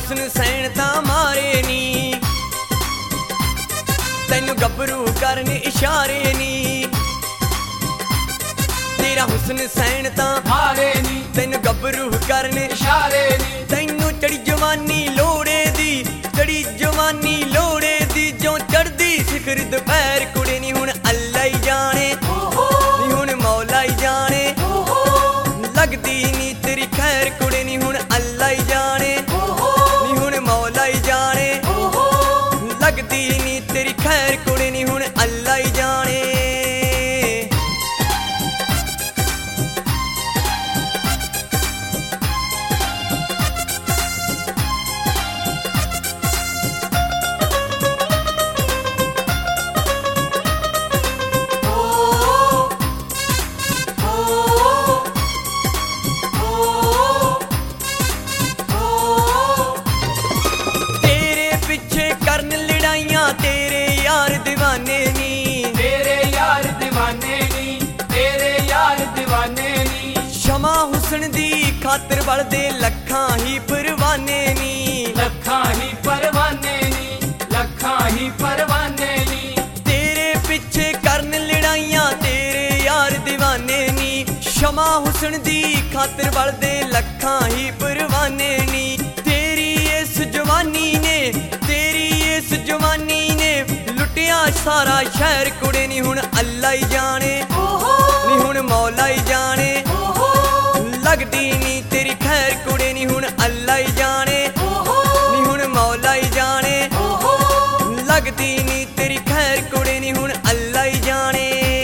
हुस्न सैन तां मारे नी, तैनू गभरू करन इशारे नी। तेरा हुस्न सैन तां मारे नी, तैनू गभरू करन इशारे नी। तैनू चढ़ी जवानी लोड़े दी, चढ़ी जवानी लोड़े दी, जो चढ़दी सिखर दोपहर कुड़े नी हुण अल्लाह ही जाने, नी हुण मौला ही जाने। लगदी नी तेरी खैर कुड़े नी हुण अल्लाह ही जाने, नी हुण मौला ही जाने। लगदी नी तेरी खैर कुड़े नी हुण अल्लाह ही जाने। तेरे यार दीवाने नी, तेरे यार दीवाने नी, तेरे यार दीवाने नी। शमा हुस्न दी खातर बढ़दे लखां ही परवाने नी, लखां ही परवाने नी, लखां ही परवाने नी। तेरे पिछे करन लड़ाइयां तेरे यार दीवाने नी। शमा हुस्न दी खातर बढ़दे लखां ही परवाने नी। तेरी इस जवानी ने, तेरी इस जवानी ने लुटिया सारा शहर कुड़े नी हुण अल्लाह ही जाने, नी हुण मौला ही जाने। लगदी नी तेरी खैर कुड़े नी हुण अल्लाह ही जाने, नी हुण मौला ही जाने। लगदी नी तेरी खैर कुड़े नी हुण अल्लाह ही जाने।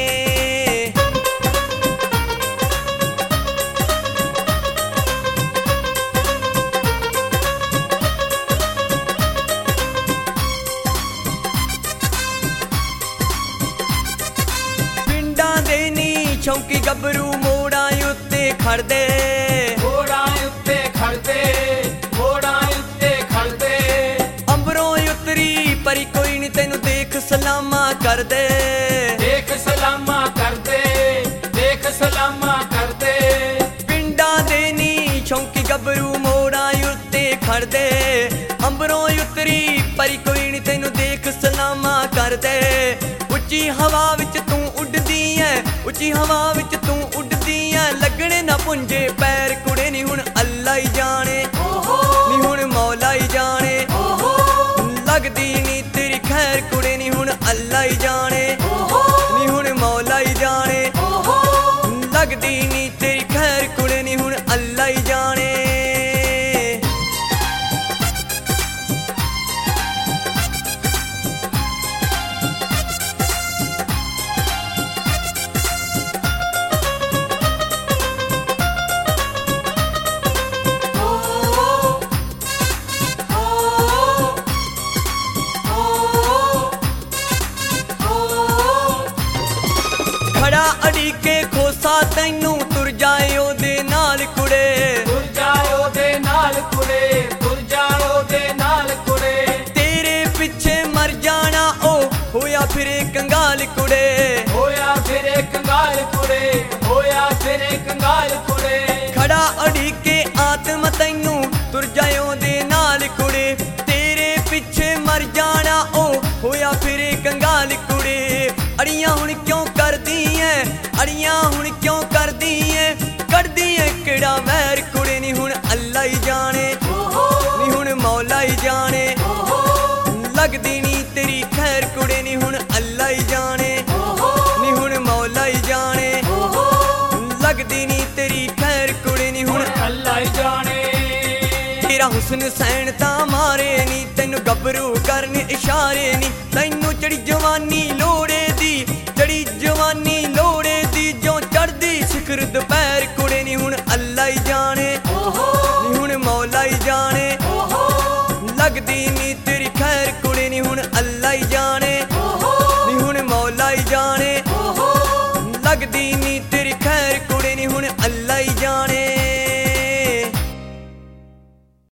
चौंकी गभरू मोड़ा उत्ते खड़दे, मोड़ा उत्ते खड़दे, मोड़ा उत्ते खड़दे। अंबरों उतरी परी कोई नी तैनू देख सलामा कर दे, देख सलामा कर दे, देख सलामा कर दे। पिंडा दे नी चौंकी गभरू मोड़ा उत्ते खड़दे। अंबरों उतरी परी कोई नी तैनू देख सलामा कर दे। उच्ची हवा विच तू उड़दी है, उच्ची हवा विच तू उड़दी है। लगने ना पुंजे पैर कुड़े नी हुण अल्लाह ही जाने, नी हुण मौला ही जाने। लगदी नी तेरी खैर कुड़े नी हुण अल्लाह ही जाने, नी हुण मौला ही जाने। लगदी नी तेरी खैर कुड़े नी हुण अल्लाह ही जाने। खड़ा अड़ीके खोसा तैनू तुर जाए ओदे नाल कुड़े, तुर जाए ओदे नाल कुड़े, तुर जाए ओदे नाल कुड़े। तेरे पिछे मर जाना ओ होया फिरे कंगाल कुड़े, होया फिरे कंगाल कुड़े, होया फिरे कंगाल कुड़े। खड़ा अड़ीके आत्म तैनू तुर जाए ओदे नाल कुड़े। तेरे पिछे मर जाना ओ होया फिरे कंगाल कुड़े। अड़ियां हुण क्यों करदी है, अड़ियां हुण क्यों करदी है। करदी है केड़ा महर कुड़े नी हुण अल्लाह ही जाने, नी हुण मौला ही जाने। लगदी नी तेरी खैर कुड़े नी हुण अल्लाह ही जाने, नी हुण मौला ही जाने। लगदी नी तेरी खैर कुड़े नी हुण अल्लाह ही जाने। तेरा हुस्न सैन तां मारे नी, तैनू गभरू करन इशारे नी। तैनू चढ़ी जवानी लोड़े दी, चढ़ी जवानी लोड़े दी, जो चढ़दी सिखर दोपहर कुड़े नी हुण अल्लाह ही जाने, नी हुण मौला ही जाने। लगदी नी